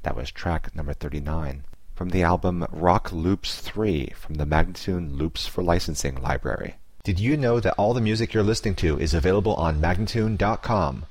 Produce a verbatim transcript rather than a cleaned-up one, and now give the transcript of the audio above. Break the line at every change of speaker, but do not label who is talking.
That was track number thirty-nine from the album Rock Loops three from the Magnatune Loops for Licensing library. Did you know that all the music you're listening to is available on Magnatune dot com?